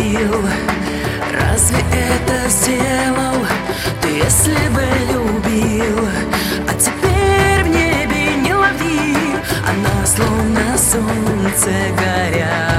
любил? Разве это сделал ты, если бы любил? А теперь в небе не лови, она словно солнце горя.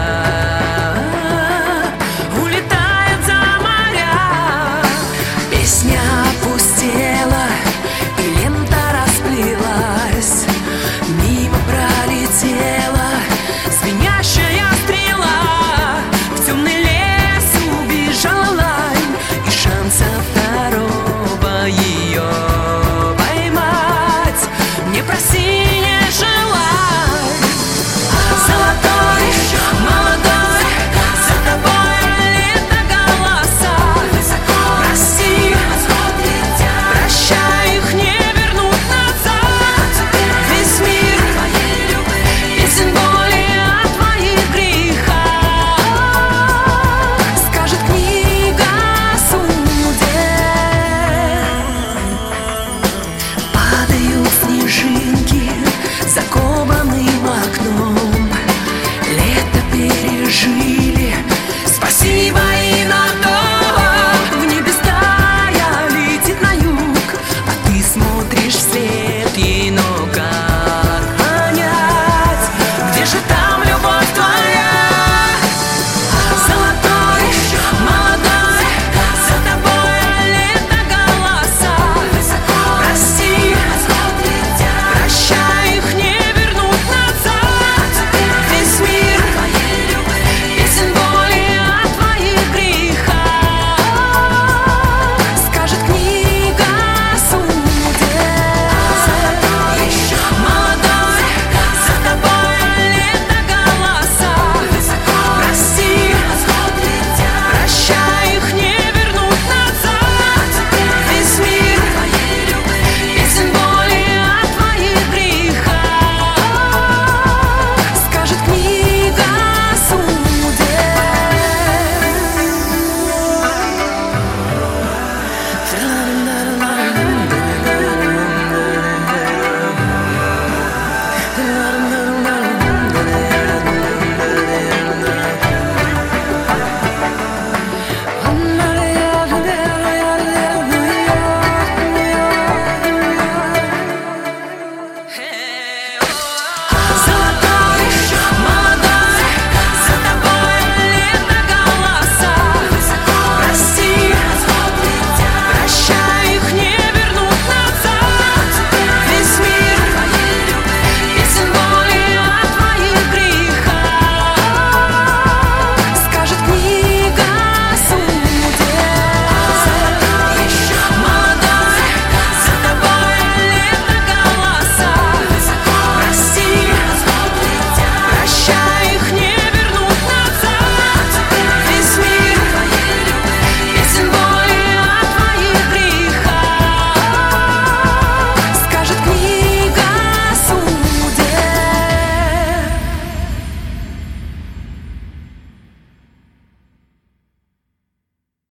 Улетает за моря, песня опустела, и лента расплылась, мимо пролетела звенящая стрела. В темный лес убежала лань, и шанса второго ее поймать не проси, не желай. Золотой, молодой, за тобой лето голоса. Прости, прощай, их не вернуть назад. Весь мир песен боли о твоих грехах, скажет книга о суде. Падают снежинки за кованым окном, лето пережить